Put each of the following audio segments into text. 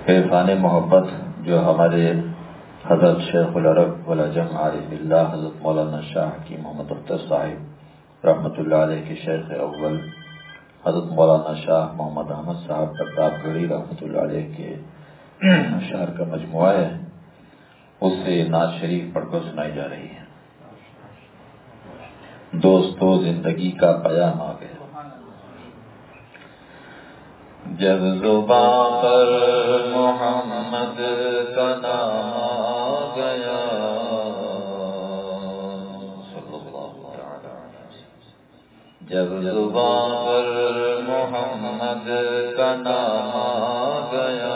عرفان محبت جو ہمارے حضرت شیخ العرب والعجم عارف اللہ حضرت مولانا شاہ حکیم محمد اختر صاحب رحمۃ اللہ علیہ کے شیخ اول حضرت مولانا شاہ محمد احمد صاحب پرتاپ گڑھی رحمۃ اللہ علیہ کے اشعار کا مجموعہ ہے، اس سے نعت شریف پڑھ کر سنائی جا رہی ہے۔ دوستو زندگی کا پیام آ گیا، جب زبان پر محمد کا نام آ گیا، جب زبان پر محمد کا نام آ گیا،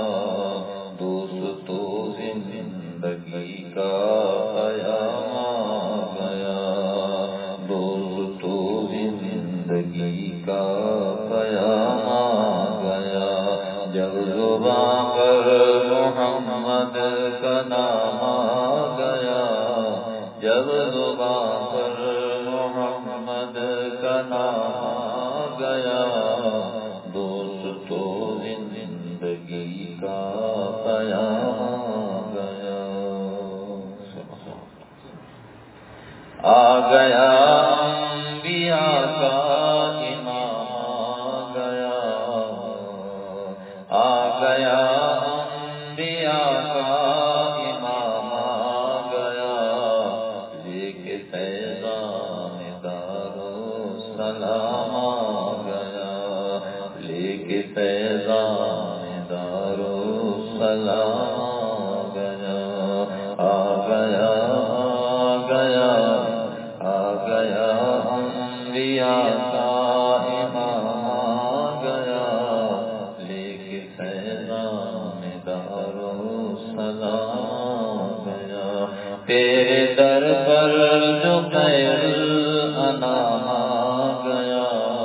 دوستو زندگی کا پیام آ گیا، دوستو زندگی کا پیام آ گیا، جب زبان پر محمد کا نام آ گیا، جب زبان پر محمد کا نام آ گیا، دوستو زندگی کا پیام آ گیا، آ گیا انبیاء کا امام آ گیا، آ گیا انبیاء کا امام آ گیا، لے کے فیضان دارالسلام آ گیا، لے کے فیضان دارالسلام آ گیا، آ گیا آ گیا آ گیا انبیاء کا امام آ گیا، لے کے فیضان دارالسلام آ گیا، تیرے در پر جو خیر الانام آ گیا،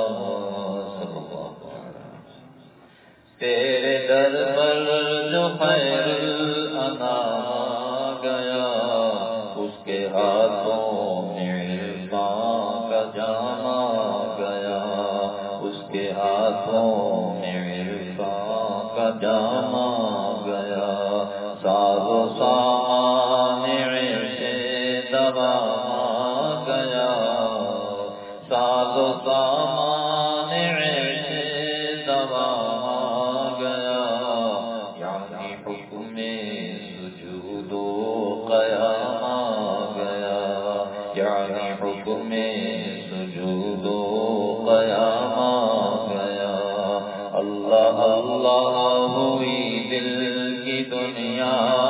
تیرے در پر جو خیر الانام آ گیا، اس کے ہاتھوں میں عرفان کا جام آ گیا، اس کے ہاتھوں میں عرفان کا جام آ گیا، ساز و سامان عرش دوام آ گیا، ساز و سامان عرش دوام آ گیا، یعنی حکم سجود و قیام آ گیا، یعنی حکم سجود و قیام آ گیا، اللہ اللہ ہوئی دل کی دنیا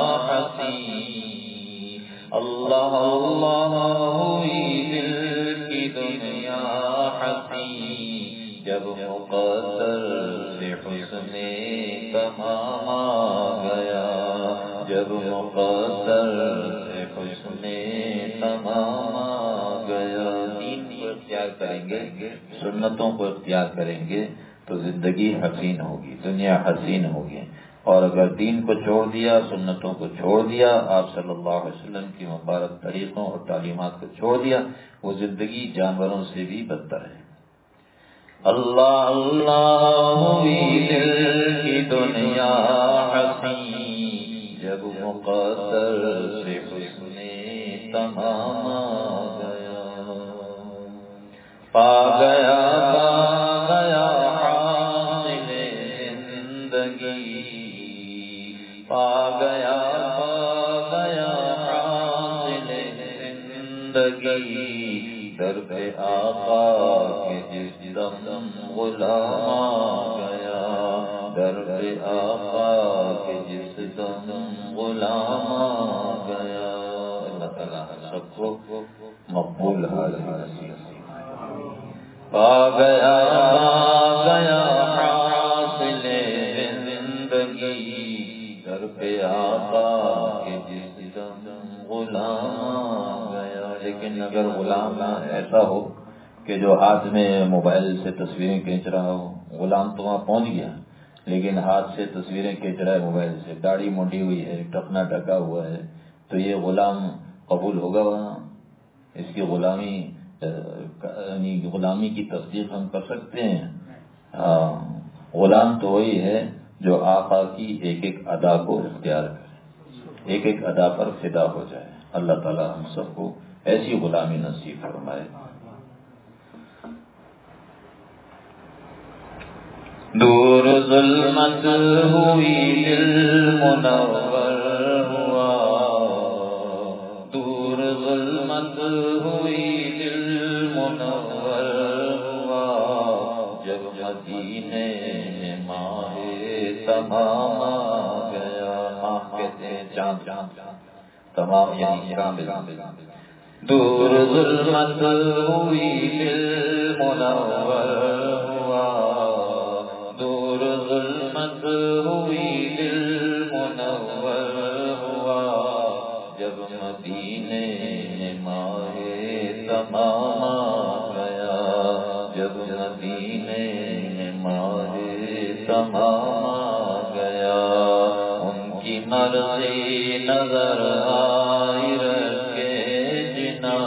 حسین، اللہ اللہ ہوئی دل کی دنیا حسین، جب مقدر سے حسن تمام آ گیا، جب مقدر سے حسن تمام آ گیا، دین کو اختیار کریں گے، سنتوں کو اختیار کریں گے تو زندگی حسین ہوگی، دنیا حسین ہوگی، اور اگر دین کو چھوڑ دیا، سنتوں کو چھوڑ دیا، آپ صلی اللہ علیہ وسلم کی مبارک طریقوں اور تعلیمات کو چھوڑ دیا، وہ زندگی جانوروں سے بھی بدتر ہے۔ اللہ اللہ ہوئی دل کی دنیا حسین، جب مقدر سے حسن تمام آ گیا، پا گیا حاصل زندگی، پا گیا حاصل زندگی، در پہ آقا کے جس دم غلام آ گیا، در پہ آقا کے جس دم غلام آ گیا، اللہ تعالیٰ سب کو مقبول حال نصیب، پا گیا حاصل زندگی، در پہ آقا کے جس دم غلام آ گیا، لیکن اگر غلام ایسا ہو کہ جو ہاتھ میں موبائل سے تصویریں کھینچ رہا ہو، غلام تو وہاں پہنچ گیا لیکن ہاتھ سے تصویریں کھینچ رہا ہے موبائل سے، داڑھی مونڈی ہوئی ہے، ٹخنا ڈھکا ہوا ہے، تو یہ غلام قبول ہوگا وہاں؟ اس کی غلامی یعنی غلامی کی تصدیق ہم کر سکتے ہیں؟ غلام تو وہی ہے جو آقا کی ایک ایک ادا کو اختیار کرے، ایک ایک ادا پر فدا ہو جائے۔ اللہ تعالیٰ ہم سب کو ایسی غلامی نصیب فرمائے۔ دور ظلمت ہوئی دل منور ہوا، دور ظلمت ہوئی دل منور ہوا، جب مدینے میں ماہ تمام آ گیا۔ ماہ کہتے ہیں چاند، تمام یعنی کامل۔ دور ظلمت ہوئی دل منور ہوا، دور ظلمت ہوئی دل منور ہوا، جب مدینے میں ماہ تمام آ گیا، جب مدینے میں ماہ تمام آ گیا۔ ان کی مرضی نظر آئی رشک جنا،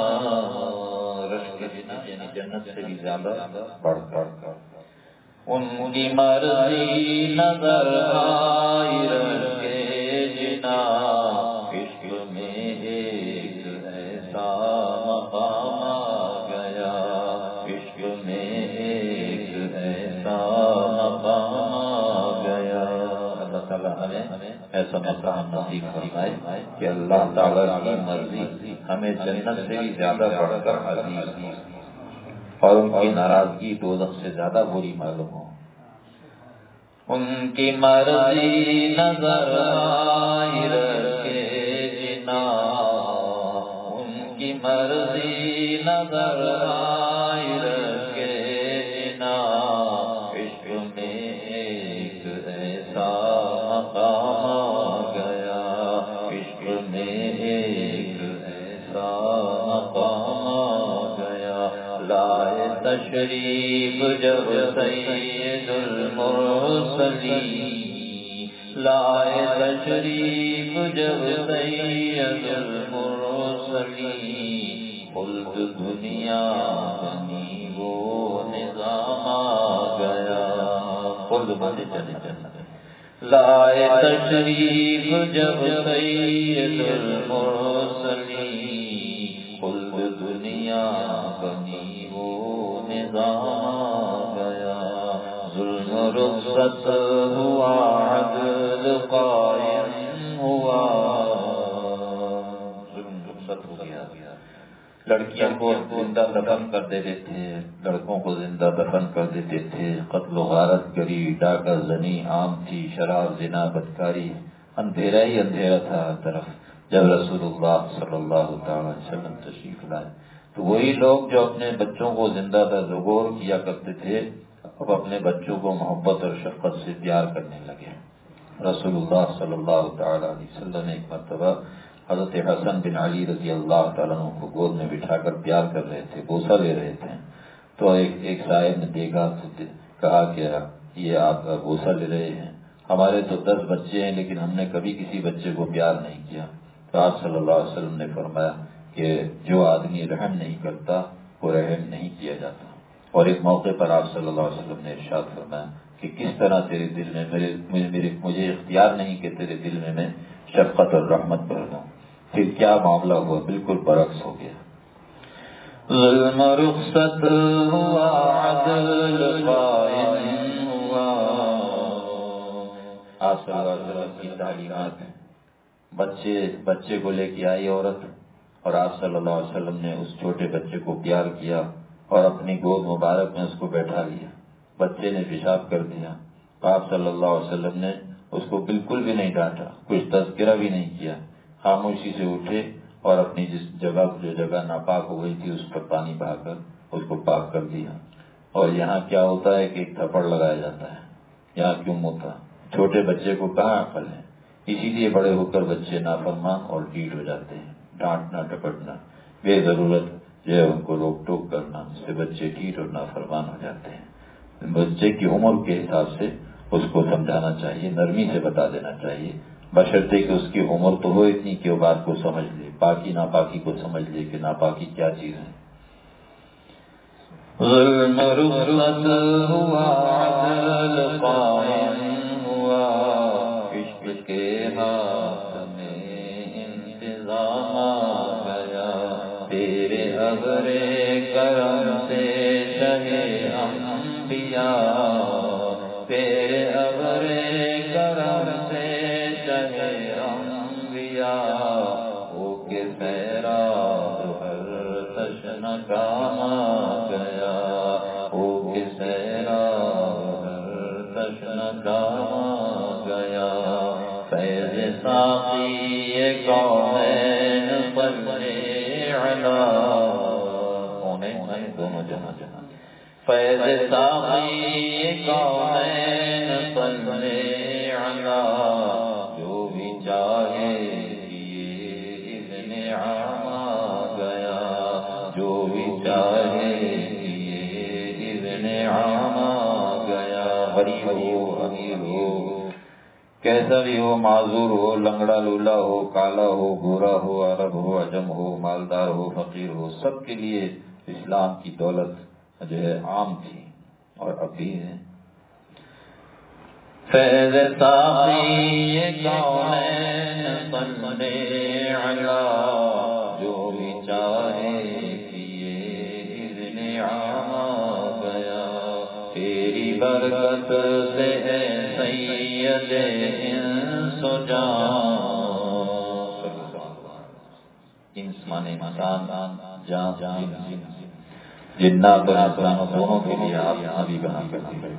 رشک جنا یعنی جنت سے بھی زیادہ بڑھ کر، ان کی مرضی نظر آئی رشک جنا، عشق میں ایک ایسا مقام آ گیا، عشق میں ایک ایسا مقام آ گیا۔ اللہ تعالیٰ ہمیں ایسا مقام نصیب فرمائے کہ اللہ تعالیٰ کی مرضی ہمیں جنت سے بھی زیادہ بڑھ کر عزیز ہو اور ان کی ناراضگی دوزخ سے زیادہ بری معلوم ہو۔ ان کی مرضی نظر آئی رشک جنا، ان کی مرضی نظر آئی رشک جنا، عشق میں ایک ایسا مقام آ گیا، عشق میں ایک ایسا مقام آ گیا۔ لائے تشریف جب سید المرسلین، لائے تشریف جب سید المرسلین، خلد دنیا بنی وہ نظام آ گیا، خلد بنے جنت۔ لائے تشریف جب سید المرسلین، خلد دنیا بنی وہ نظام آ گیا۔ ظلم رخصت ہوا عدل قائم ہوا، ظلم رخصت ہو گیا۔ لڑکیوں کو زندہ دفن کر دیتے تھے، لڑکوں کو زندہ دفن کر دیتے تھے، قتل و غارت گری، ڈاکہ زنی عام تھی، شراب زنا بدکاری، اندھیرا ہی اندھیرا تھا ہر طرف۔ جب رسول اللہ صلی اللہ تعالی وسلم تشریف لائے تو وہی لوگ جو اپنے بچوں کو زندہ زگور کیا کرتے تھے اب اپنے بچوں کو محبت اور شفقت سے پیار کرنے لگے۔ رسول اللہ صلی اللہ تعالی علیہ وسلم نے ایک مرتبہ حضرت حسن بن علی رضی اللہ تعالیٰ عنہ کو گود میں بٹھا کر پیار کر رہے تھے، بوسہ لے رہے تھے، تو ایک صاحب نے دیکھا تو کہا کہ یہ آپ بوسہ لے رہے ہیں، ہمارے تو 10 بچے ہیں لیکن ہم نے کبھی کسی بچے کو پیار نہیں کیا۔ تو آپ صلی اللہ علیہ وسلم نے فرمایا کہ جو آدمی رحم نہیں کرتا وہ رحم نہیں کیا جاتا۔ اور ایک موقع پر آپ صلی اللہ علیہ وسلم نے ارشاد فرمایا کہ کس طرح تیرے دل میں مجھے اختیار نہیں کہ تیرے دل میں شفقت اور رحمت بھر دوں۔ پھر کیا معاملہ ہوا، بالکل برعکس ہو گیا۔ ظلم رخصت ہوا عدل قائم ہوا۔ آپ صلی اللہ علیہ وسلم کی تعلیمات ہیں، بچے کو لے کے آئی عورت اور آپ صلی اللہ علیہ وسلم نے اس چھوٹے بچے کو پیار کیا اور اپنی گود مبارک میں اس کو بیٹھا لیا۔ بچے نے پیشاب کر دیا، آپ صلی اللہ علیہ وسلم نے اس کو بالکل بھی نہیں ڈانٹا، کچھ تذکرہ بھی نہیں کیا، خاموشی سے اٹھے اور اپنی جو جگہ ناپاک ہو گئی تھی اس پر پانی بہا کر اس کو پاک کر دیا۔ اور یہاں کیا ہوتا ہے کہ ایک تھپڑ لگایا جاتا ہے، یہاں کیوں ہوتا؟ چھوٹے بچے کو کہاں عقل ہے؟ اسی لیے بڑے ہو کر بچے نافرمان اور ڈھیٹ ہو جاتے ہیں۔ ڈانٹنا ٹپٹنا بے ضرورت جو ہے ان کو روک ٹوک کرنا، اس سے بچے ڈھیٹ اور نافرمان ہو جاتے ہیں۔ بچے کی عمر کے حساب سے اس کو سمجھانا چاہیے، نرمی سے بتا دینا چاہیے، بشرطے کہ اس کی عمر تو ہو اتنی کہ وہ بات کو سمجھ لے، پاکی ناپاکی کو سمجھ لے کہ ناپاکی کیا چیز ہے۔ ظلم رخصت ہوا عدل قائم ہوا، ہاتھ میں انتظام آ گیا، تیرے ابر کرم سے شہ انبیاء، تیرے ابر کرم سے شہ انبیاء، ہو کے سیراب ہر تشنہ کام آ گیا، ہو کے سیراب ہر تشنہ کام آ گیا، فیض ساقی کونین صلی علی کونین دونوں جہاں جہاں، فیض ساقی کونین صلی علی، جو بھی چاہے یہ اذن عام آ گیا، جو بھی چاہے یہ اذن عام آ گیا، غریب ہو امیر ہو کیسا بھی ہو، معذور ہو، لنگڑا لولا ہو، کالا ہو، گورا ہو، عرب ہو، عجم ہو، مالدار ہو، فقیر ہو، سب کے لیے اسلام کی دولت جو ہے عام تھی اور اب بھی ہے۔ فیض ساقی کونین صلی علی، جو بھی چاہے یہ اذن عام آ گیا، تیری برکت سے ہے سید انس و جان، انس مانے انسان، جان جنات اور انسانوں دونوں کے لیے آپ نبی بنا کرتے ہیں،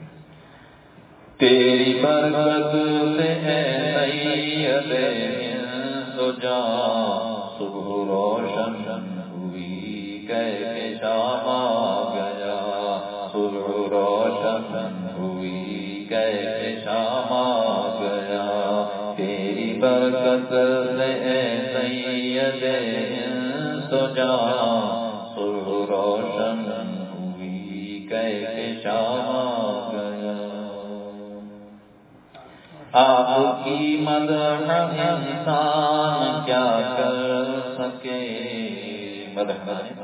تیری برکت سے ہے سید انس و جان، صبح روشن ہوئی کہ شام آ گیا، صبح روشن ہوئی کہ شام آ گیا، تیری برکت سے ہے سید انس و جان، صبح روشن ہوئی کہ شام آ گیا، آپ کی مدح انسان کیا کر سکے، مدح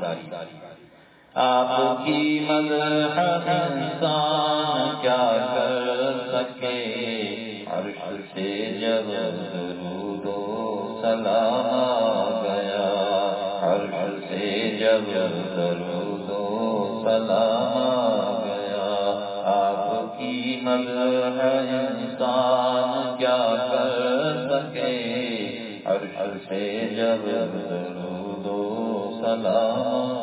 آپ کی مدح انسان کیا کر سکے، عرش سے جب درود و سلام آ گیا، عرش سے جب درود و سلام آ گیا، آپ کی مدح انسان کیا کر سکے، عرش سے جب درود و سلام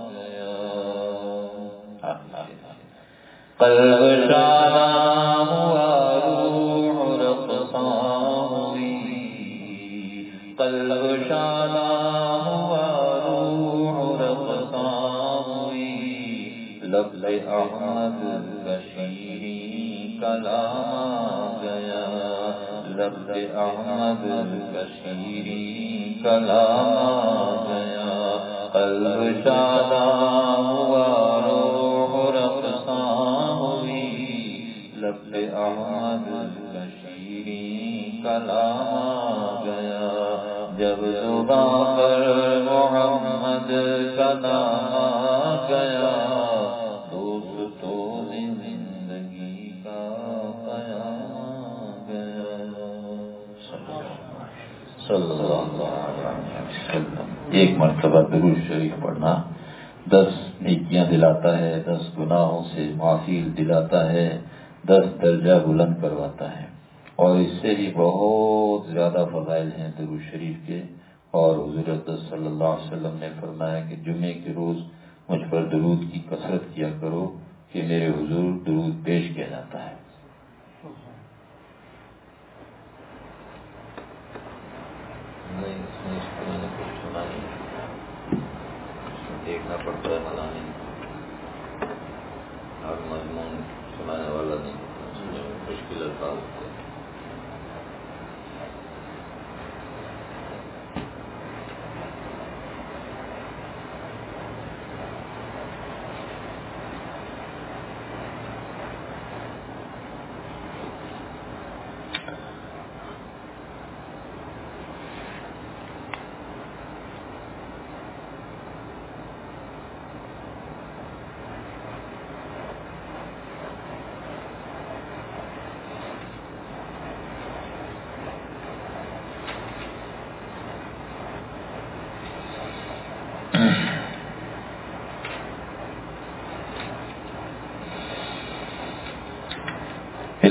قلب شادہ ہوا روح رقصاں ہوئی، قلب شادہ ہوا روح رقصاں ہوئی، لفظ احمد کا شیریں کلام آ گیا، لفظ احمد کا شیریں کلام آ گیا، قلب شادہ ہوا روح رقصاں ہوئی، لفظ احمد کا شیریں کلام آ گیا، جب زباں پر محمد کا نام آ گیا، دوستوں میں زندگی کا قیام آ گیا، صلی اللہ علیہ وسلم۔ ایک مرتبہ درود شریف پڑھنا 10 نیکیاں دلاتا ہے، 10 گناہوں سے معافی دلاتا ہے، 10 درجہ بلند کرواتا ہے، اور اس سے بھی بہت زیادہ فضائل ہیں درود شریف کے، اور حضور اقدس صلی اللہ علیہ وسلم نے فرمایا کہ جمعے کے روز مجھ پر درود کی کثرت کیا کرو کہ میرے حضور درود پیش کیا جاتا ہے۔ دیکھنا پڑتا ہے ملانے اور مضمون سنانے والا نہیں، مشکل الفاظ ہوتے ہیں۔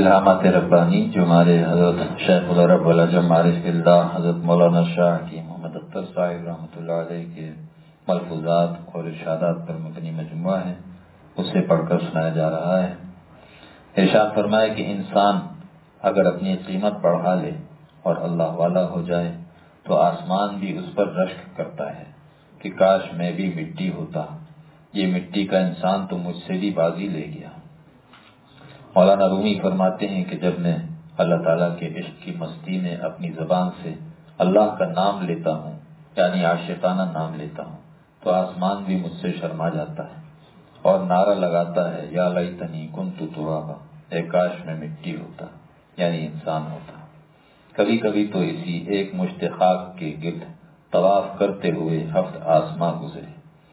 الہامات ربانی جو ہمارے حضرت شیخ العرب والعجم عارف اللہ حضرت مولانا شاہ کی محمد اختر صاحب رحمۃ اللہ علیہ کے ملفوظات اور ارشادات پر مبنی مجموعہ ہے، اسے پڑھ کر سنایا جا رہا ہے۔ ارشاد فرمایا کہ انسان اگر اپنی قیمت بڑھا لے اور اللہ والا ہو جائے تو آسمان بھی اس پر رشک کرتا ہے کہ کاش میں بھی مٹی ہوتا، یہ مٹی کا انسان تو مجھ سے بھی بازی لے گیا۔ مولانا رومی فرماتے ہیں کہ جب میں اللہ تعالیٰ کے عشق کی مستی میں اپنی زبان سے اللہ کا نام لیتا ہوں، یعنی عاشقانہ نام لیتا ہوں، تو آسمان بھی مجھ سے شرما جاتا ہے اور نعرہ لگاتا ہے یا لیتنی کنت ترابا، اے کاش میں مٹی ہوتا، یعنی انسان ہوتا۔ کبھی کبھی تو اسی ایک مشت خاک کے گرد طواف کرتے ہوئے ہفت آسماں گزرے۔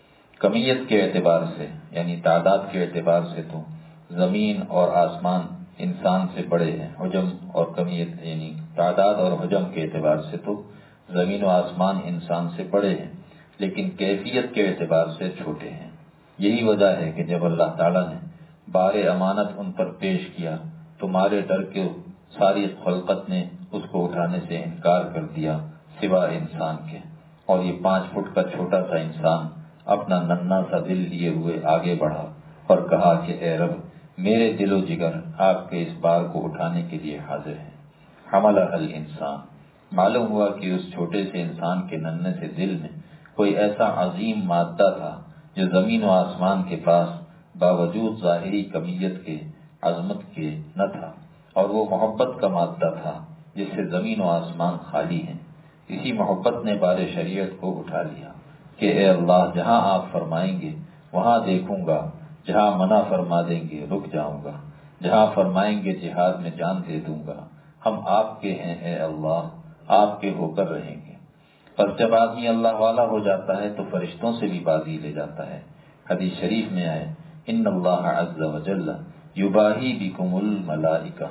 کمیت کے اعتبار سے یعنی تعداد کے اعتبار سے تو زمین اور آسمان انسان سے بڑے ہیں، حجم اور کمیت یعنی تعداد اور حجم کے اعتبار سے تو زمین و آسمان انسان سے بڑے ہیں، لیکن کیفیت کے اعتبار سے چھوٹے ہیں۔ یہی وجہ ہے کہ جب اللہ تعالیٰ نے بار امانت ان پر پیش کیا تو مارے ڈر کے ساری خلقت نے اس کو اٹھانے سے انکار کر دیا سوا انسان کے، اور یہ 5 فٹ کا چھوٹا سا انسان اپنا ننھا سا دل لیے ہوئے آگے بڑھا اور کہا کہ اے رب، میرے دل و جگر آپ کے اس بار کو اٹھانے کے لیے حاضر ہیں۔ حملہ الانسان، معلوم ہوا کہ اس چھوٹے سے انسان کے ننھے سے دل میں کوئی ایسا عظیم مادہ تھا جو زمین و آسمان کے پاس باوجود ظاہری کمیت کے عظمت کے نہ تھا، اور وہ محبت کا مادہ تھا جس سے زمین و آسمان خالی ہیں۔ اسی محبت نے بار شریعت کو اٹھا لیا کہ اے اللہ، جہاں آپ فرمائیں گے وہاں دیکھوں گا، جہاں منع فرما دیں گے رک جاؤں گا، جہاں فرمائیں گے جہاد میں جان دے دوں گا۔ ہم آپ کے ہیں اے اللہ، آپ کے ہو کر رہیں گے۔ پر جب آدمی اللہ والا ہو جاتا ہے تو فرشتوں سے بھی بازی لے جاتا ہے۔ حدیث شریف میں آئے ان اللہ عز وجل یباہی بکم الملائکہ،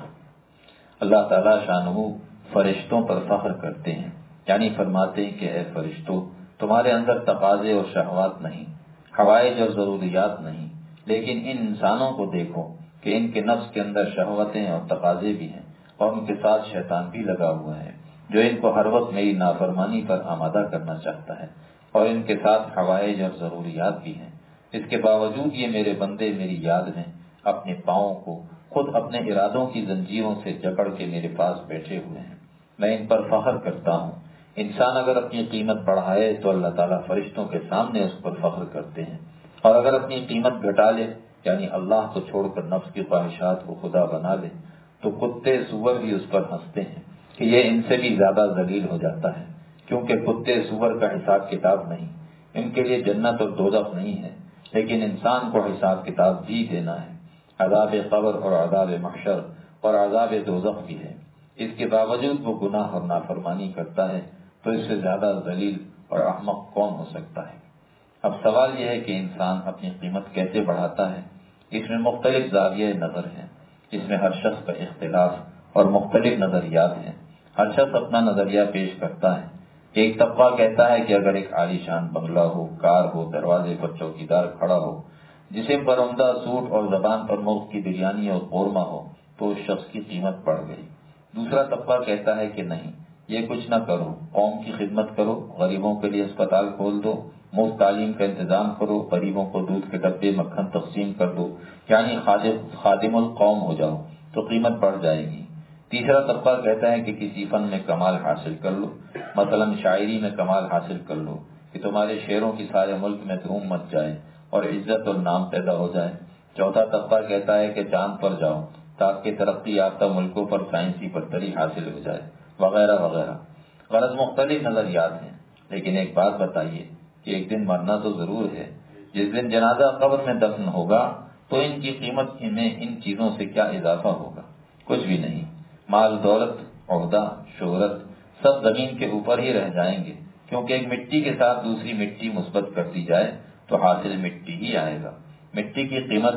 اللہ تعالیٰ شانہ فرشتوں پر فخر کرتے ہیں، یعنی فرماتے ہیں کہ اے فرشتوں، تمہارے اندر تقاضے اور شہوات نہیں، حوائج اور ضروریات نہیں، لیکن ان انسانوں کو دیکھو کہ ان کے نفس کے اندر شہوتیں اور تقاضے بھی ہیں، اور ان کے ساتھ شیطان بھی لگا ہوا ہے جو ان کو ہر وقت میری نافرمانی پر آمادہ کرنا چاہتا ہے، اور ان کے ساتھ حوائج اور ضروریات بھی ہیں۔ اس کے باوجود یہ میرے بندے میری یاد میں اپنے پاؤں کو خود اپنے ارادوں کی زنجیروں سے جکڑ کے میرے پاس بیٹھے ہوئے ہیں، میں ان پر فخر کرتا ہوں۔ انسان اگر اپنی قیمت بڑھائے تو اللہ تعالیٰ فرشتوں کے سامنے اس پر فخر کرتے ہیں، اور اگر اپنی قیمت گھٹا لے یعنی اللہ کو چھوڑ کر نفس کی خواہشات کو خدا بنا لے تو کتے سور بھی اس پر ہنستے ہیں کہ یہ ان سے بھی زیادہ ذلیل ہو جاتا ہے، کیونکہ کتے سور کا حساب کتاب نہیں، ان کے لیے جنت اور دوزخ نہیں ہے، لیکن انسان کو حساب کتاب بھی دینا ہے، عذاب قبر اور عذاب محشر اور عذاب دوزخ بھی ہے۔ اس کے باوجود وہ گناہ اور نافرمانی کرتا ہے تو اس سے زیادہ ذلیل اور احمق کون ہو سکتا ہے؟ اب سوال یہ ہے کہ انسان اپنی قیمت کیسے بڑھاتا ہے؟ اس میں مختلف زاویہ نظر ہیں، اس میں ہر شخص کا اختلاف اور مختلف نظریات ہیں، ہر شخص اپنا نظریہ پیش کرتا ہے۔ ایک طبقہ کہتا ہے کہ اگر ایک عالیشان بنگلہ ہو، کار ہو، دروازے پر چوکیدار کھڑا ہو، جسم پر عمدہ سوٹ اور زبان پر مرغ کی بریانی اور قورمہ ہو تو اس شخص کی قیمت بڑھ گئی۔ دوسرا طبقہ کہتا ہے کہ نہیں، یہ کچھ نہ کرو، قوم کی خدمت کرو، غریبوں کے لیے اسپتال کھول دو، مفت تعلیم کا انتظام کرو، غریبوں کو دودھ کے ڈبے مکھن تقسیم کر دو، یعنی خادم القوم ہو جاؤ تو قیمت بڑھ جائے گی۔ تیسرا طبقہ کہتا ہے کہ کسی فن میں کمال حاصل کر لو، مثلا شاعری میں کمال حاصل کر لو کہ تمہارے شعروں کی سارے ملک میں دھوم مچ جائے اور عزت اور نام پیدا ہو جائے۔ چوتھا طبقہ کہتا ہے کہ چاند پر جاؤ تاکہ ترقی یافتہ ملکوں پر سائنسی برتری حاصل ہو جائے، وغیرہ وغیرہ۔ غرض مختلف نظریات ہیں، لیکن ایک بات بتائیے کہ ایک دن مرنا تو ضرور ہے۔ جس دن جنازہ قبر میں دفن ہوگا تو ان کی قیمت میں ان چیزوں سے کیا اضافہ ہوگا؟ کچھ بھی نہیں۔ مال دولت، عہدہ، شہرت سب زمین کے اوپر ہی رہ جائیں گے، کیونکہ ایک مٹی کے ساتھ دوسری مٹی مثبت کر دی جائے تو حاصل مٹی ہی آئے گا۔ مٹی کی قیمت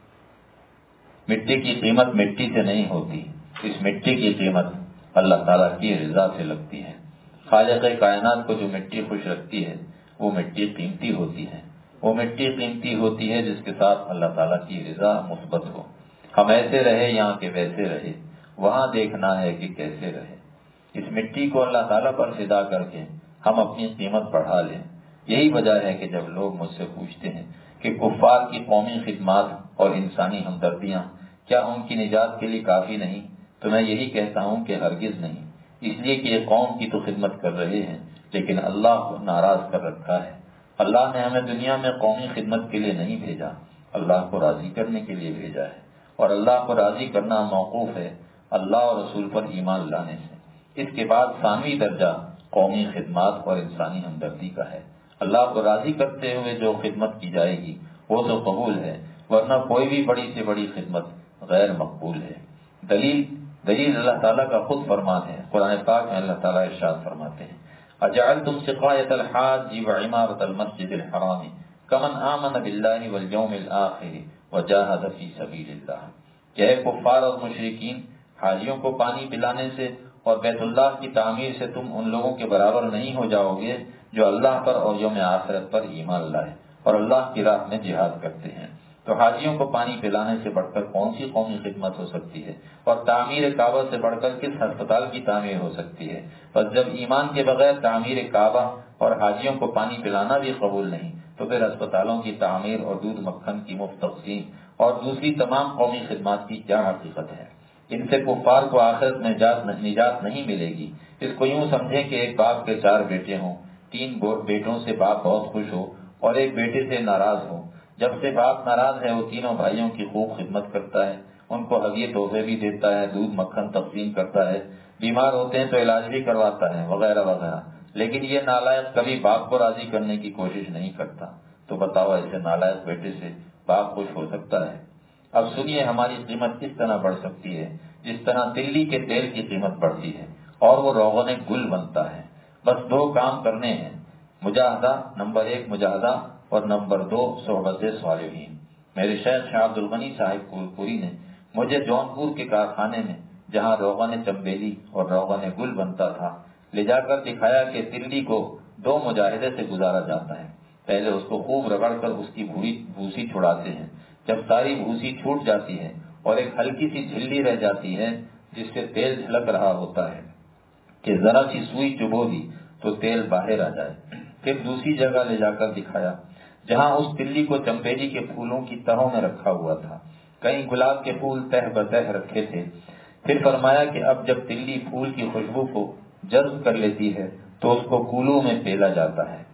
مٹی سے نہیں ہوتی، اس مٹی کی قیمت اللہ تعالیٰ کی رضا سے لگتی ہے۔ خالق کائنات کو جو مٹی خوش رکھتی ہے وہ مٹی قیمتی ہوتی ہے، وہ مٹی قیمتی ہوتی ہے جس کے ساتھ اللہ تعالیٰ کی رضا مثبت ہو۔ ہم ایسے رہے یہاں کے ویسے رہے، وہاں دیکھنا ہے کہ کیسے رہے۔ اس مٹی کو اللہ تعالیٰ پر فدا کر کے ہم اپنی قیمت بڑھا لیں۔ یہی وجہ ہے کہ جب لوگ مجھ سے پوچھتے ہیں کہ کفار کی قومی خدمات اور انسانی ہمدردیاں کیا ان کی نجات کے لیے کافی نہیں، تو میں یہی کہتا ہوں کہ ہرگز نہیں، اس لیے کہ یہ قوم کی تو خدمت کر رہے ہیں لیکن اللہ کو ناراض کر رکھا ہے۔ اللہ نے ہمیں دنیا میں قومی خدمت کے لیے نہیں بھیجا، اللہ کو راضی کرنے کے لیے بھیجا ہے، اور اللہ کو راضی کرنا موقوف ہے اللہ اور رسول پر ایمان لانے سے۔ اس کے بعد ثانوی درجہ قومی خدمات اور انسانی ہمدردی کا ہے۔ اللہ کو راضی کرتے ہوئے جو خدمت کی جائے گی وہ تو قبول ہے، ورنہ کوئی بھی بڑی سے بڑی خدمت غیر مقبول ہے۔ دلیل اللہ تعالیٰ کا خود فرمان ہے، قرآن پاک میں اللہ تعالیٰ ارشاد فرماتے ہیں اجعلتم سقایۃ الحاج وعمارۃ المسجد الحرام کمن آمن باللہ والیوم الآخر وجاہد فی سبیل اللہ، کہ اے کفار اور مشرکین، حاجیوں کو پانی پلانے سے اور بیت اللہ کی تعمیر سے تم ان لوگوں کے برابر نہیں ہو جاؤ گے جو اللہ پر اور یوم آخرت پر ایمان لائے اور اللہ کی راہ میں جہاد کرتے ہیں۔ تو حاجیوں کو پانی پلانے سے بڑھ کر کون سی قومی خدمت ہو سکتی ہے، اور تعمیر کعبہ سے بڑھ کر کس ہسپتال کی تعمیر ہو سکتی ہے؟ بس جب ایمان کے بغیر تعمیر کعبہ اور حاجیوں کو پانی پلانا بھی قبول نہیں، تو پھر ہسپتالوں کی تعمیر اور دودھ مکھن کی مفت تقسیم اور دوسری تمام قومی خدمات کی کیا حقیقت ہے؟ ان سے کفار کو آخرت میں نجات نہیں ملے گی۔ اس کو یوں سمجھیں کہ ایک باپ کے 4 بیٹے ہوں، 3 بیٹوں سے باپ بہت خوش ہو اور ایک بیٹے سے ناراض ہو۔ جب سے باپ ناراض ہے وہ تینوں بھائیوں کی خوب خدمت کرتا ہے، ان کو ہدیے تحفے بھی دیتا ہے، دودھ مکھن تقسیم کرتا ہے، بیمار ہوتے ہیں تو علاج بھی کرواتا ہے وغیرہ وغیرہ، لیکن یہ نالائق کبھی باپ کو راضی کرنے کی کوشش نہیں کرتا۔ تو بتاؤ ایسے نالائق بیٹے سے باپ خوش ہو سکتا ہے؟ اب سنیے، ہماری قیمت کس طرح بڑھ سکتی ہے، جس طرح تلی کے تیل کی قیمت بڑھتی ہے اور وہ روغن گل بنتا ہے۔ بس 2 کام کرنے ہیں، مجاہدہ، نمبر 1 مجاہدہ اور نمبر 2 صحبت صالحین۔ میرے شیخ شاہ عبد الغنی صاحب پوری نے مجھے جونپور کے کارخانے میں جہاں روغن چمبیلی اور روغن گل بنتا تھا لے جا کر دکھایا کہ تلی کو 2 مجاہدے سے گزارا جاتا ہے۔ پہلے اس کو خوب رگڑ کر اس کی بھوسی چھڑاتے ہیں، جب ساری بھوسی چھوٹ جاتی ہے اور ایک ہلکی سی جھلی رہ جاتی ہے جس سے تیل جھلک رہا ہوتا ہے کہ ذرا سی سوئی چبھو دی تو تیل باہر آ جائے۔ پھر دوسری جگہ لے جا کر دکھایا جہاں اس تلی کو چمبیلی کے پھولوں کی تہوں میں رکھا ہوا تھا، کئی گلاب کے پھول تہ بتہ رکھے تھے۔ پھر فرمایا کہ اب جب تلی پھول کی خوشبو کو جذب کر لیتی ہے تو اس کو کولوں میں پیلا جاتا ہے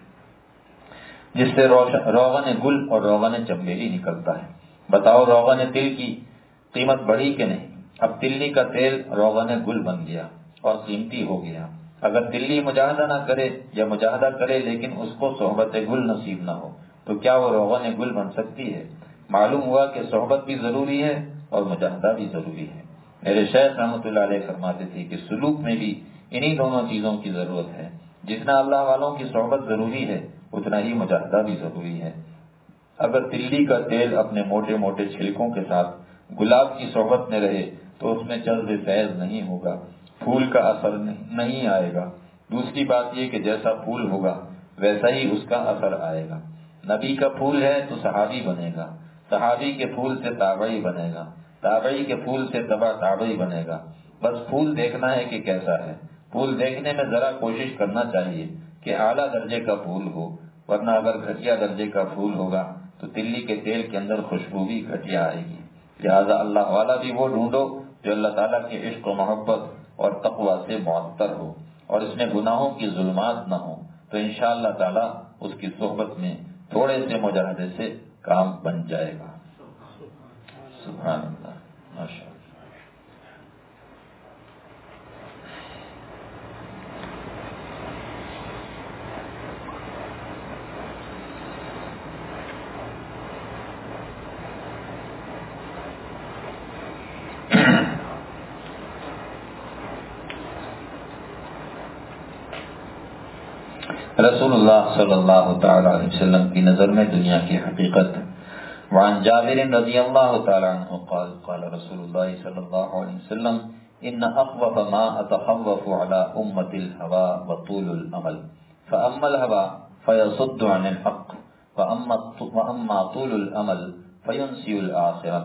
جس سے روغن گل اور روغن چمبیلی نکلتا ہے۔ بتاؤ روغن تل کی قیمت بڑھی کہ نہیں؟ اب تلی کا تیل روغن گل بن گیا اور قیمتی ہو گیا۔ اگر تلی مجاہدہ نہ کرے یا مجاہدہ کرے لیکن اس کو صحبت گل نصیب نہ ہو تو کیا وہ روغن گل بن سکتی ہے؟ معلوم ہوا کہ صحبت بھی ضروری ہے اور مجاہدہ بھی ضروری ہے۔ میرے شیخ رحمۃ اللہ علیہ فرماتے تھے کہ سلوک میں بھی انہی دونوں چیزوں کی ضرورت ہے، جتنا اللہ والوں کی صحبت ضروری ہے اتنا ہی مجاہدہ بھی ضروری ہے۔ اگر تلی کا تیل اپنے موٹے موٹے چھلکوں کے ساتھ گلاب کی صحبت میں رہے تو اس میں جذب فیض نہیں ہوگا، پھول کا اثر نہیں آئے گا۔ دوسری بات یہ کہ جیسا پھول ہوگا ویسا ہی اس کا اثر آئے گا۔ نبی کا پھول ہے تو صحابی بنے گا، صحابی کے پھول سے تابعی بنے گا، تابعی کے پھول سے تبع تابعی بنے گا۔ بس پھول دیکھنا ہے کہ کیسا ہے۔ پھول دیکھنے میں ذرا کوشش کرنا چاہیے کہ اعلیٰ درجے کا پھول ہو، ورنہ اگر گھٹیا درجے کا پھول ہوگا تو تلی کے تیل کے اندر خوشبو بھی گھٹیا آئے گی۔ لہذا اللہ والا بھی وہ ڈھونڈو جو اللہ تعالیٰ کے عشق و محبت اور تقوی سے معطر ہو اور اس میں گناہوں کی ظلمات نہ ہو، تو انشاءاللہ تعالیٰ اس کی صحبت میں تھوڑے سے مجاہدے سے کام بن جائے گا۔ سبحان اللہ، ماشاء اللہ۔ رسول اللہ صلی اللہ تعالی علیہ وسلم کی نظر میں دنیا کی حقیقت۔ وعن جابر رضی اللہ تعالی عنہ قال قال رسول اللہ صلی اللہ علیہ وسلم ان اخوف ما اتخوف على امت الهوى وطول الامل فاما الهوى فيصد عن الحق واما طول الامل فينسي الاخرة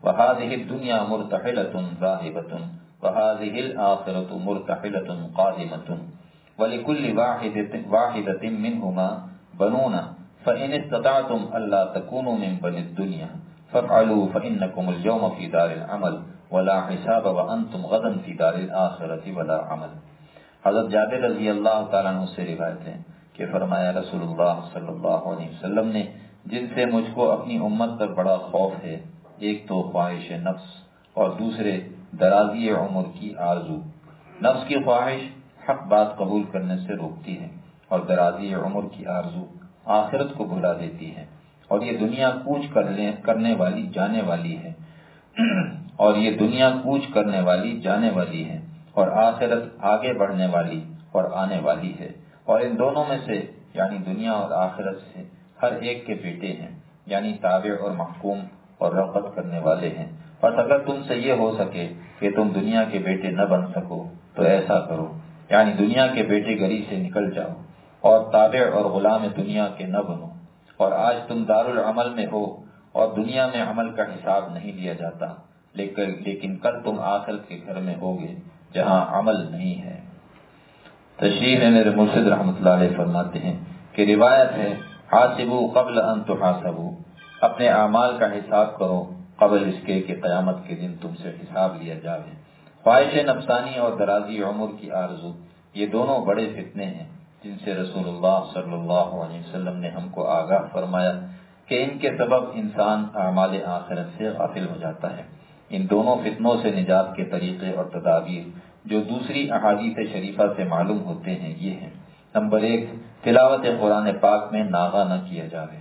وهذه الدنيا مرتحلة ذاهبة وهذه الآخرة مرتحلة قادمة ولكل واحدة منهما بنون فإن استطعتم ألا تكونوا من بني الدنيا فافعلوا فإنكم اليوم في دار العمل ولا حساب وأنتم غدا في دار الآخرة ولا عمل. حضرت جابر رضی اللہ تعالیٰ عنہ سے روایت ہے کہ فرمایا رسول اللہ صلی اللہ علیہ وسلم نے جن سے مجھ کو اپنی امت پر بڑا خوف ہے، ایک تو خواہش نفس اور دوسرے درازی عمر کی آرزو۔ نفس کی خواہش حق بات قبول کرنے سے روکتی ہے اور درازی عمر کی آرزو آخرت کو بھلا دیتی ہے، اور یہ دنیا کوچ کرنے والی جانے والی ہے اور یہ دنیا کوچ کرنے والی جانے والی ہے اور آخرت آگے بڑھنے والی اور آنے والی ہے، اور ان دونوں میں سے یعنی دنیا اور آخرت سے ہر ایک کے بیٹے ہیں، یعنی تابع اور محکوم اور رغبت کرنے والے ہیں۔ بس اگر تم سے یہ ہو سکے کہ تم دنیا کے بیٹے نہ بن سکو تو ایسا کرو، یعنی دنیا کے بیٹے گری سے نکل جاؤ اور تابع اور غلام دنیا کے نہ بنو۔ اور آج تم دار العمل میں ہو اور دنیا میں عمل کا حساب نہیں لیا جاتا، لیکن کل تم آخرت کے گھر میں ہوگے جہاں عمل نہیں ہے۔ تشریح ہے میرے مرشد رحمۃ اللہ علیہ فرماتے ہیں کہ روایت ہے حاسبوا قبل ان تحاسبوا، اپنے اعمال کا حساب کرو قبل اس کے کہ قیامت کے دن تم سے حساب لیا جائے۔ خواہش نفسانی اور درازی عمر کی آرزو، یہ دونوں بڑے فتنے ہیں جن سے رسول اللہ صلی اللہ علیہ وسلم نے ہم کو آگاہ فرمایا کہ ان کے سبب انسان اعمال آخرت سے غافل ہو جاتا ہے۔ ان دونوں فتنوں سے نجات کے طریقے اور تدابیر جو دوسری احادیث شریفہ سے معلوم ہوتے ہیں یہ ہیں۔ نمبر 1، تلاوت قرآن پاک میں ناغہ نہ کیا جاوے۔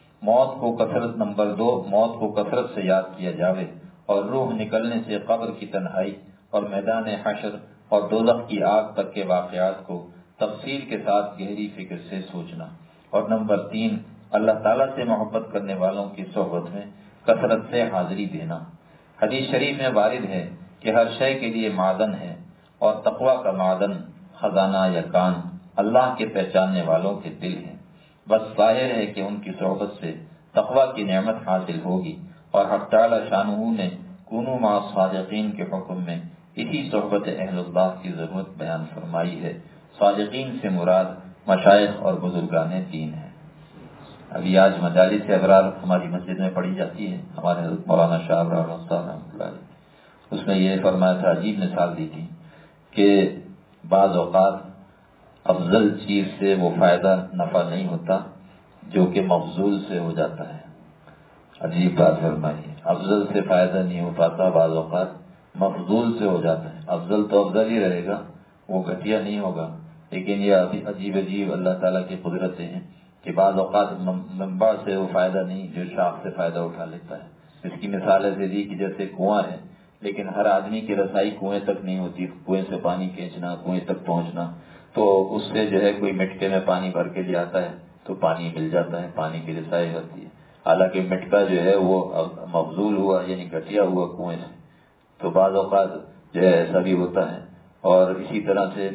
نمبر 2، موت کو کثرت سے یاد کیا جاوے اور روح نکلنے سے قبر کی تنہائی اور میدان حشر اور دوزخ کی آگ تک کے واقعات کو تفصیل کے ساتھ گہری فکر سے سوچنا۔ اور نمبر 3، اللہ تعالیٰ سے محبت کرنے والوں کی صحبت میں کثرت سے حاضری دینا۔ حدیث شریف میں وارد ہے کہ ہر شے کے لیے معدن ہے، اور تقویٰ کا معدن خزانہ یا کان اللہ کے پہچاننے والوں کے دل ہیں۔ بس ظاہر ہے کہ ان کی صحبت سے تقویٰ کی نعمت حاصل ہوگی، اور حق تعالی شانہ نے کونوا مع الصادقین کے حکم میں اسی صحبت اہل اللہ کی ضرورت بیان فرمائی ہے۔ صادقین سے مراد مشائخ اور بزرگان دین ہیں۔ ابھی آج مجالس ابرار ہماری مسجد میں پڑھی جاتی ہے، ہمارے حضرت مولانا شاہ ابرار صاحب رحمۃ اللہ علیہ، اس میں یہ فرمایا تھا، عجیب مثال دی تھی کہ بعض اوقات افضل چیز سے وہ فائدہ نفع نہیں ہوتا جو کہ مفضول سے ہو جاتا ہے۔ عجیب بات فرمائی، افضل سے فائدہ نہیں ہو پاتا، بعض اوقات مفضول سے ہو جاتا ہے۔ افضل تو افضل ہی رہے گا، وہ گھٹیا نہیں ہوگا، لیکن یہ عجیب اللہ تعالیٰ کی قدرتیں ہیں کہ بعض اوقات منبع سے وہ فائدہ نہیں جو شاخ سے فائدہ اٹھا لیتا ہے۔ اس کی مثال ایسے دی کہ جیسے کنواں ہے، لیکن ہر آدمی کی رسائی کنویں تک نہیں ہوتی، کنویں سے پانی کھینچنا، کنویں تک پہنچنا، تو اس سے جو ہے کوئی مٹکے میں پانی بھر کے لے آتا ہے تو پانی مل جاتا ہے، پانی کی رسائی ہوتی ہے۔ حالانکہ مٹکا جو ہے وہ مفضول ہوا یعنی گھٹیا ہوا کنویں سے، تو بعض اوقات جو ہے ایسا بھی ہوتا ہے۔ اور اسی طرح سے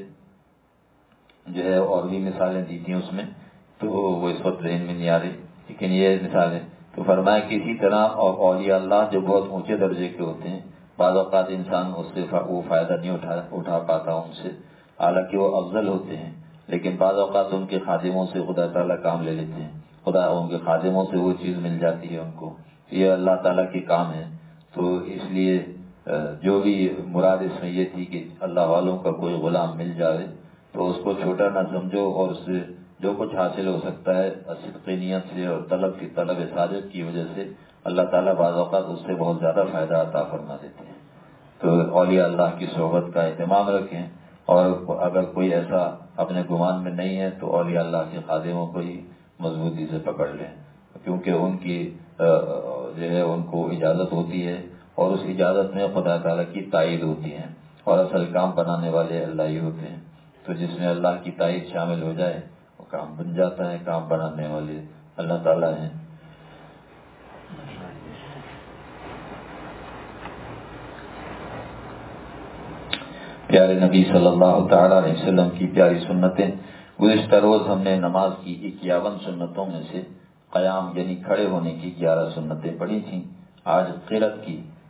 جو ہے اور بھی مثالیں دی تھیں اس میں، تو وہ اس وقت ذہن میں نہیں آ رہی، لیکن یہ مثالیں تو فرمایا کہ اسی طرح اور اولیاء اللہ جو بہت اونچے درجے کے ہوتے ہیں، بعض اوقات انسان اس سے وہ فائدہ نہیں اٹھا پاتا ان سے، حالانکہ وہ افضل ہوتے ہیں، لیکن بعض اوقات ان کے خادموں سے خدا تعالیٰ کام لے لیتے ہیں، خدا ان کے خادموں سے وہ چیز مل جاتی ہے ان کو، یہ اللہ تعالیٰ کے کام ہے۔ تو اس لیے جو بھی مراد اس میں یہ تھی کہ اللہ والوں کا کوئی غلام مل جائے تو اس کو چھوٹا نہ سمجھو، اور اس سے جو کچھ حاصل ہو سکتا ہے صدق نیت سے اور طلب صادق کی وجہ سے اللہ تعالیٰ بعض اوقات اس سے بہت زیادہ فائدہ عطا فرما دیتے ہیں۔ تو اولیاء اللہ کی صحبت کا اہتمام رکھیں، اور اگر کوئی ایسا اپنے گمان میں نہیں ہے تو اولیاء اللہ کے خادموں کو ہی مضبوطی سے پکڑ لیں، کیونکہ ان کی جو ہے ان کو اجازت ہوتی ہے، اور اس اجازت میں خدا تعالیٰ کی تائید ہوتی ہے، اور اصل کام بنانے والے اللہ ہی ہوتے ہیں۔ تو جس میں اللہ کی تائید شامل ہو جائے وہ کام بن جاتا ہے، کام بنانے والے اللہ تعالیٰ ہیں۔ پیارے نبی صلی اللہ تعالیٰ علیہ وسلم کی پیاری سنتیں، گزشتہ روز ہم نے نماز کی 51 سنتوں میں سے قیام یعنی کھڑے ہونے کی 11 سنتیں پڑھی تھیں۔ آج قرات کی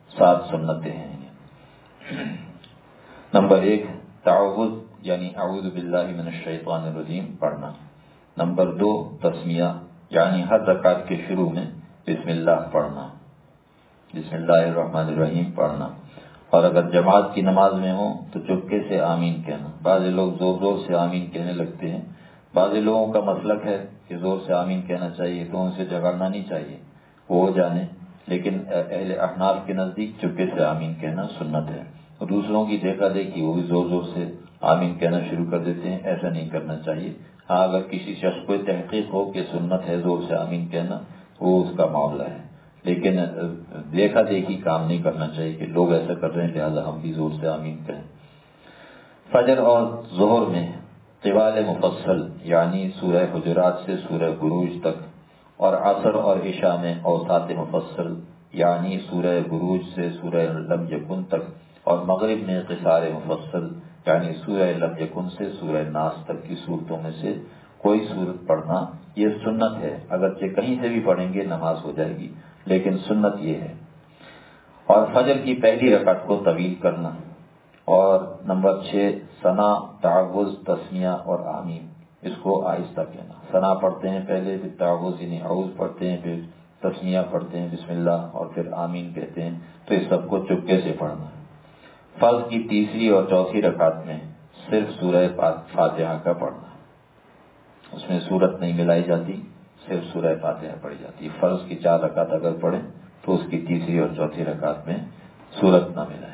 7 سنتیں ہیں۔ نمبر 1 تعوذ یعنی اعوذ باللہ من الشیطان الرجیم پڑھنا۔ نمبر 2 تسمیہ یعنی ہر رکعت کے شروع میں بسم اللہ پڑھنا، بسم اللہ الرحمن الرحیم پڑھنا، اور اگر جماعت کی نماز میں ہو تو چپکے سے آمین کہنا۔ بعض لوگ زور زور سے آمین کہنے لگتے ہیں، بعض لوگوں کا مسلک ہے کہ زور سے آمین کہنا چاہیے تو ان سے جھگڑنا نہیں چاہیے، وہ جانے، لیکن اہل احناف کے نزدیک چپکے سے آمین کہنا سنت ہے۔ دوسروں کی دیکھا دیکھی وہ بھی زور زور سے آمین کہنا شروع کر دیتے ہیں، ایسا نہیں کرنا چاہیے۔ ہاں اگر کسی شخص کو تحقیق ہو کہ سنت ہے زور سے آمین کہنا، وہ اس کا معاملہ ہے، لیکن دیکھا دیکھی کام نہیں کرنا چاہیے کہ لوگ ایسا کر رہے ہیں لہذا ہم بھی زور سے آمین کہیں۔ فجر اور ظہر میں طوال مفصل یعنی سورہ حجرات سے سورہ بروج تک، اور عصر اور عشاء میں اوساط مفصل یعنی سورہ بروج سے سورہ لم یکن تک، اور مغرب میں قصار مفصل یعنی سورہ لم یکن سے سورہ ناس تک کی صورتوں میں سے کوئی صورت پڑھنا یہ سنت ہے۔ اگرچہ کہیں سے بھی پڑھیں گے نماز ہو جائے گی، لیکن سنت یہ ہے۔ اور فجر کی پہلی رکعت کو طویل کرنا۔ اور نمبر 6 ثنا، تعوذ، تسمیہ اور آمین، اس کو آہستہ کہنا۔ ثنا پڑھتے ہیں پہلے، پھر تعوذ یعنی اعوذ پڑھتے ہیں، پھر تسمیہ پڑھتے ہیں بسم اللہ، اور پھر آمین کہتے ہیں، تو اس سب کو چپکے سے پڑھنا۔ فرض کی تیسری اور چوتھی رکعت میں صرف سورہ فاتحہ کا پڑھنا، اس میں سورت نہیں ملائی جاتی، صرف سورہ فاتحہ پڑھی جاتی ہے۔ فرض کی 4 رکعت اگر پڑھیں تو اس کی تیسری اور چوتھی رکعت میں سورت نہ ملائے۔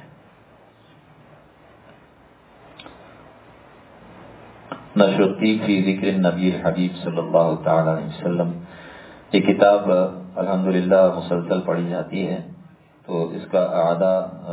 نشرتی فی ذکر النبی الحبیب صلی اللہ تعالی علیہ وسلم، یہ کتاب الحمدللہ مسلسل پڑھی جاتی ہے، تو اس کا اعادہ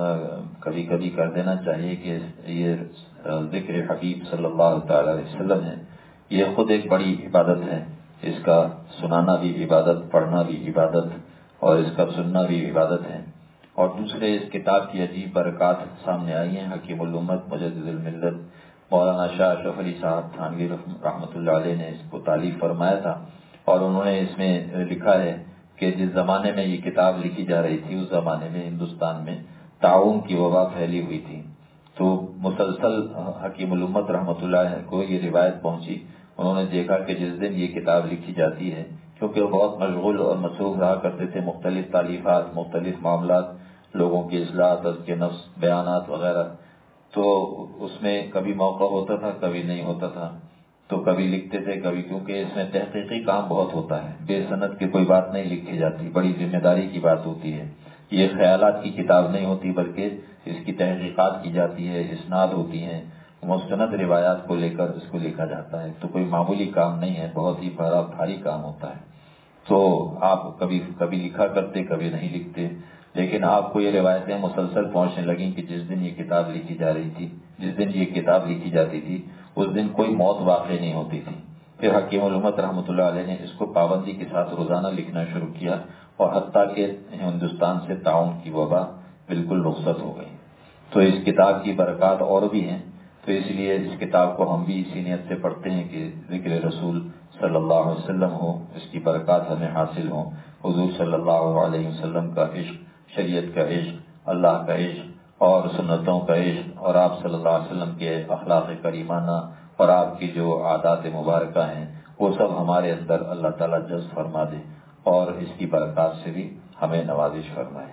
کبھی کبھی کر دینا چاہیے کہ یہ ذکر حبیب صلی اللہ تعالی علیہ وسلم ہے، یہ خود ایک بڑی عبادت ہے، اس کا سنانا بھی عبادت، پڑھنا بھی عبادت، اور اس کا سننا بھی عبادت ہے۔ اور دوسرے اس کتاب کی عجیب برکات سامنے آئی ہیں۔ حکیم الامت مجدد الملت مولانا شاہ اشرف علی صاحب تھانوی رحمۃ اللہ علیہ نے اس کو تالیف فرمایا تھا، اور انہوں نے اس میں لکھا ہے کہ جس زمانے میں یہ کتاب لکھی جا رہی تھی اس زمانے میں ہندوستان میں طاعون کی وبا پھیلی ہوئی تھی، تو مسلسل حکیم الامت رحمۃ اللہ کو یہ روایت پہنچی، انہوں نے دیکھا کہ جس دن یہ کتاب لکھی جاتی ہے، کیونکہ وہ بہت مشغول اور مصروف رہا کرتے تھے، مختلف تالیفات، مختلف معاملات، لوگوں کی اصلاح، تزکیہ نفس، بیانات وغیرہ، تو اس میں کبھی موقع ہوتا تھا کبھی نہیں ہوتا تھا، تو کبھی لکھتے تھے کبھی، کیونکہ اس میں تحقیقی کام بہت ہوتا ہے، بے سند کی کوئی بات نہیں لکھی جاتی، بڑی ذمہ داری کی بات ہوتی ہے، یہ خیالات کی کتاب نہیں ہوتی بلکہ اس کی تحقیقات کی جاتی ہے، اسناد ہوتی ہیں، مستند روایات کو لے کر اس کو لکھا جاتا ہے، تو کوئی معمولی کام نہیں ہے، بہت ہی بڑا بھاری کام ہوتا ہے۔ تو آپ کبھی لکھا کرتے کبھی نہیں لکھتے، لیکن آپ کو یہ روایتیں مسلسل پہنچنے لگیں کہ جس دن یہ کتاب لکھی جا رہی تھی، جس دن یہ کتاب لکھی جاتی تھی اس دن کوئی موت واقع نہیں ہوتی تھی۔ پھر حکیم الامت رحمۃ اللہ علیہ نے اس کو پابندی کے ساتھ روزانہ لکھنا شروع کیا، اور حتیٰ کہ ہندوستان سے طاعون کی وبا بالکل رخصت ہو گئی۔ تو اس کتاب کی برکات اور بھی ہیں، تو اس لیے اس کتاب کو ہم بھی اسی نیت سے پڑھتے ہیں کہ ذکر رسول صلی اللہ علیہ وسلم ہو، اس کی برکات ہمیں حاصل ہوں، حضور صلی اللہ علیہ وسلم کا عشق، شریعت کا عشق، اللہ کا عشق اور سنتوں کا عشق، اور آپ صلی اللہ علیہ وسلم کے اخلاق کریمانہ اور آپ کی جو عادات مبارکہ ہیں وہ سب ہمارے اندر اللہ تعالیٰ جذب فرما دے، اور اس کی برکات سے بھی ہمیں نوازش فرمائے۔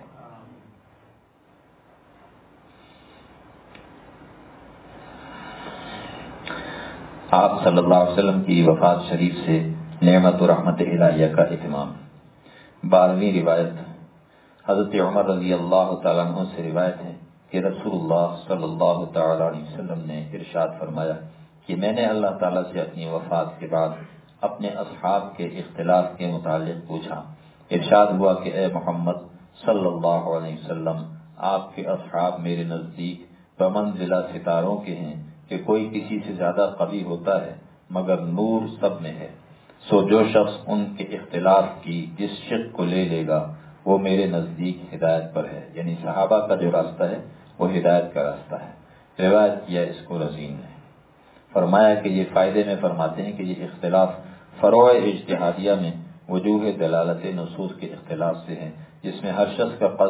آپ صلی اللہ علیہ وسلم کی وفات شریف سے نعمت و رحمت الہیہ کا اتمام۔ 12ویں روایت حضرت عمر رضی اللہ تعالیٰ عنہ سے روایت ہے کہ رسول اللہ صلی اللہ تعالیٰ علیہ وسلم نے ارشاد فرمایا کہ میں نے اللہ تعالیٰ سے اپنی وفات کے بعد اپنے اصحاب کے اختلاف کے متعلق پوچھا۔ ارشاد ہوا کہ اے محمد صلی اللہ علیہ وسلم، آپ کے اصحاب میرے نزدیک بمنزلہ ستاروں کے ہیں کہ کوئی کسی سے زیادہ قوی ہوتا ہے مگر نور سب میں ہے، سو جو شخص ان کے اختلاف کی جس شق کو لے لے گا وہ میرے نزدیک ہدایت پر ہے، یعنی صحابہ کا جو راستہ ہے وہ ہدایت کا راستہ ہے۔ روایت کیا اس کو رزین نے، فرمایا کہ یہ فائدے میں فرماتے ہیں کہ یہ اختلاف فروع اجتہادیہ میں وجوہ دلالت نصوص کے اختلاف سے ہے، جس میں ہر شخص کا قصد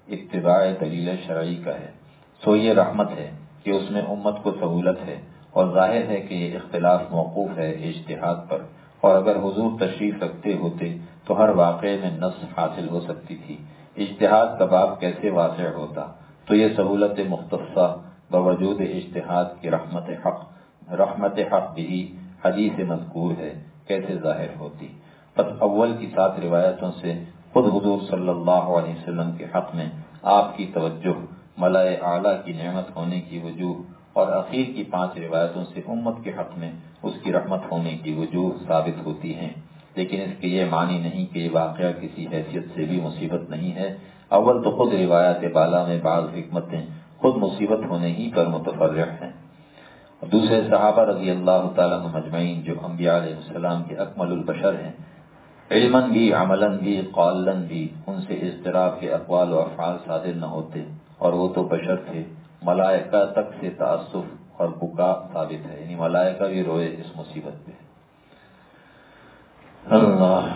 اتباع دلیل شرعی کا ہے، سو یہ رحمت ہے کہ اس میں امت کو سہولت ہے، اور ظاہر ہے کہ یہ اختلاف موقوف ہے اجتہاد پر، اور اگر حضور تشریف رکھتے ہوتے تو ہر واقعے میں نص حاصل ہو سکتی تھی، اجتہاد کا باب کیسے واسع ہوتا؟ تو یہ سہولت مختصہ بوجود اجتہاد کی رحمت حق بھی حدیث مذکور ہے کیسے ظاہر ہوتی؟ پس اول کی 7 روایتوں سے خود حضور صلی اللہ علیہ وسلم کے حق میں آپ کی توجہ ملائے اعلیٰ کی نعمت ہونے کی وجوہ، اور اخیر کی 5 روایتوں سے امت کے حق میں اس کی رحمت ہونے کی وجوہ ثابت ہوتی ہیں، لیکن اس کے یہ معنی نہیں کہ یہ واقعہ کسی حیثیت سے بھی مصیبت نہیں ہے۔ اول تو خود روایت بالا میں بعض حکمتیں خود مصیبت ہونے ہی پر متفرع ہیں، اور دوسرے صحابہ رضی اللہ تعالیٰ عنہ مجمعین جو انبیاء علیہ السلام کے اکمل البشر ہیں، علماً بھی عملاً بھی قولاً بھی ان سے اضطراب کے اقوال و افعال صادر نہ ہوتے، اور وہ تو بشر تھے، ملائکہ تک سے تأسف اور بکا ثابت ہے، یعنی ملائکہ بھی روئے اس مصیبت پہ۔ اللہ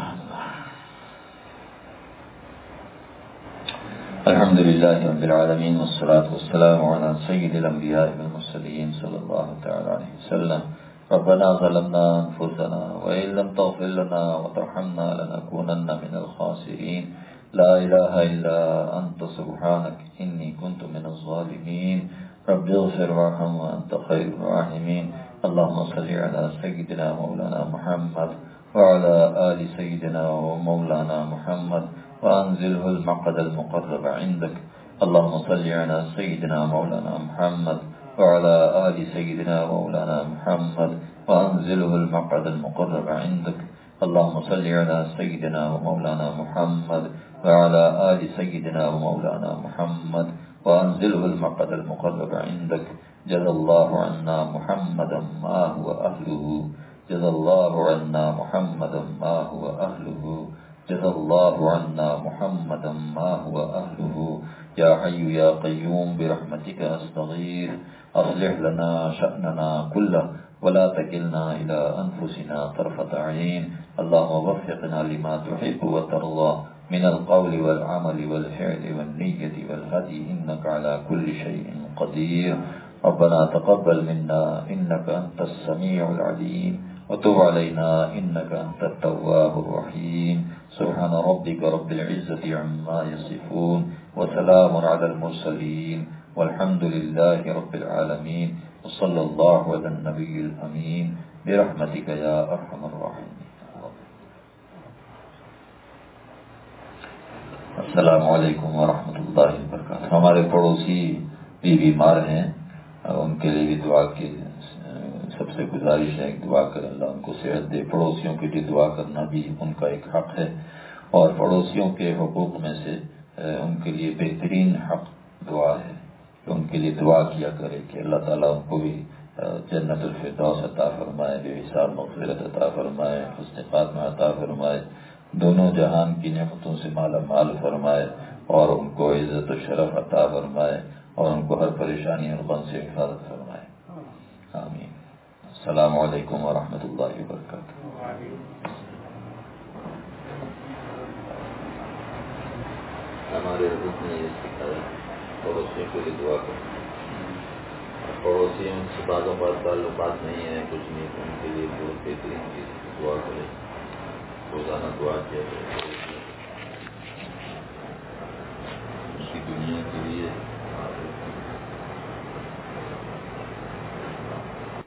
الحمد للہ رب العالمین والصلاة والسلام علی سید الانبیاء والمرسلین صلی اللہ تعالی علیہ وسلم۔ ربنا ظلمنا انفسنا وان لم تغفر لنا وترحمنا لنكونن من الخاسرین، لا الہ الا انت سبحانک انی کنت من الظالمین، رب اغفر وارحم وانت خیر الراحمین۔ اللهم صل علی سیدنا مولانا محمد وعلى آل سيدنا ومولانا محمد وأنزله المقعد المقرب عندك. اللهم صل على سيدنا مولانا محمد وعلى آل سيدنا مولانا محمد وأنزله المقعد المقرب عندك. اللهم صل على سيدنا ومولانا محمد وعلى آل سيدنا ومولانا محمد وأنزله المقعد المقرب عندك. جزا الله عنا محمدا ما هو أهله، جزا الله عنا محمدا ما هو أهله، جزا الله عنا محمدا ما هو أهله. يا حي يا قيوم برحمتك أستغيث، أصلح لنا شأننا كله ولا تكلنا إلى أنفسنا طرفة عين. اللهم وفقنا لما تحب وترضى من القول والعمل والفعل والنية والهدي، إنك على كل شيء قدير. ربنا تقبل منا إنك أنت السميع العليم، وتب علينا إنك أنت التواب الرحيم. سبحان ربك رب العزة عما يصفون، وسلام على المرسلين، والحمد لله رب العالمين، وصلى الله على النبي الأمين برحمتك يا أرحم الراحمين. السلام علیکم ورحمۃ اللہ وبرکاتہ۔ ہمارے پڑوسی بھی بیمار ہیں، ان کے لیے بھی دعا کی سب سے گزارش ہے، دعا کریں اللہ ان کو صحت دے۔ پڑوسیوں کے لیے دعا کرنا بھی ان کا ایک حق ہے، اور پڑوسیوں کے حقوق میں سے ان کے لیے بہترین حق دعا ہے کہ ان کے لیے دعا کیا کرے کہ اللہ تعالیٰ ان کو بھی جنت الفردوس عطا فرمائے، بے حساب مغفرت عطا فرمائے، حسن خاتمہ عطا فرمائے، دونوں جہان کی نعمتوں سے مالا مال فرمائے، اور ان کو عزت و شرف عطا فرمائے، اور ان کو ہر پریشانی اور غم سے حفاظت فرمائے، آمین۔ السلام علیکم ورحمۃ اللہ وبرکاتہ۔ ہمارے حضرت نے یہ سکھایا پڑوسیوں کے لیے دعا کریں، پڑوسیوں سے بعضوں بات تعلقات نہیں ہے، کچھ نہیں، ان کے لیے بہت بہترین چیز دعا کریں، روزانہ دعا کیا کریں۔